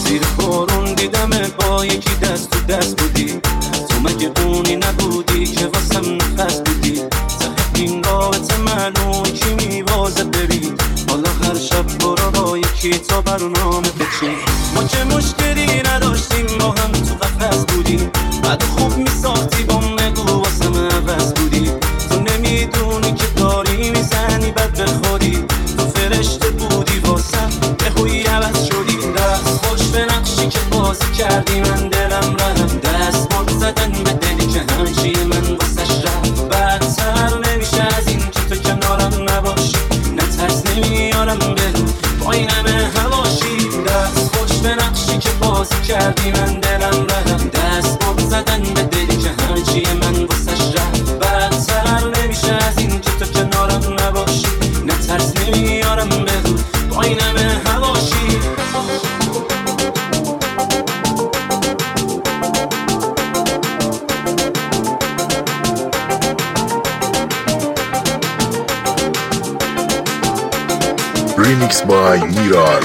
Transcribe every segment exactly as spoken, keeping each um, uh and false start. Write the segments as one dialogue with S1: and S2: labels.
S1: زیر بارون دیدم با یکی دست تو دست بودی، تو مگه اونی نبودی که واسم نفس بودی. ته این رابطه معلوم کی میوازه بری، حالا هر شب برو با یکی تا برنامه بچین. ما که مشکلی نداشتیم با هم تو قفس بودیم، بعد خوب میساختی با نگو واسم عوض بودی. تو نمیدونی که داری میزنی بد به خودی، تو فرشته بودی واسم یه هوی عوض شدی. دست خوش به نقشی که بازی کردی من دلم رفت، دست باد زدن به دلی که همچی من واسش رفت. بدتر نمیشه از این که تو کنارم نباشی، نه ترس نمیارم برو با این همه هواشی. دست خوش به نقشی که بازی کردی من دلم رفت، دست باد زدن به دلی که همچی من واسش رفت. بدتر نمیشه از این که تو کنارم نباشی، نه ترس نمیارم برو با این همه هواشی.
S2: Remix by Miral.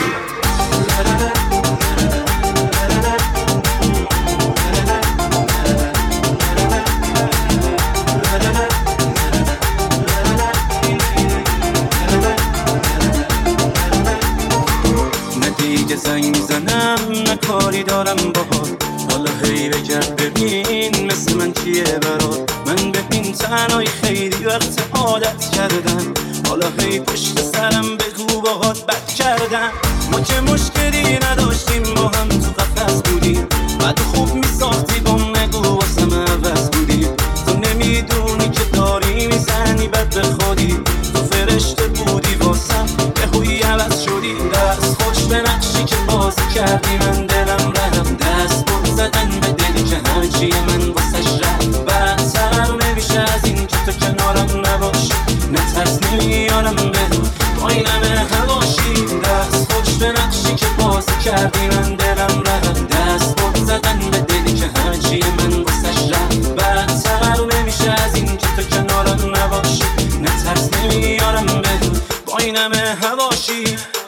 S1: نه دیگه زنگ میزنم نه کاری دارم باهات، حالا هی بگرد ببین مثل من کیه برات. من ببین تنهایی خیلی وقت عادت کردم، حالا هی پشت سرم بگو باهات بد کردم. ما که مشکلی نداشتیم با هم تو قفس بودیم، بعد خوب میساختی با نگو واسم عوض بودی. تو نمیدونی که داری میزنی بد به خودی، تو فرشته بودی واسم یه هوی عوض شدی. دست خوش به نقشی که بازی کردی من دلم رفت، دست بود زدن به دلی که هرچی من واسش رفت. بدتر نمیشه از این که تو کنارم نباشی، نه ترس نمیارم برو با این همه هواشی. دست خوش به نقشی که بازی کردی من دلم رفت، دست بود زدن به دلی که هرچی من واسش رفت. بدتر نمیشه از این که تو کنارم نباشی، نه ترس نمیارم برو با این همه هواشی.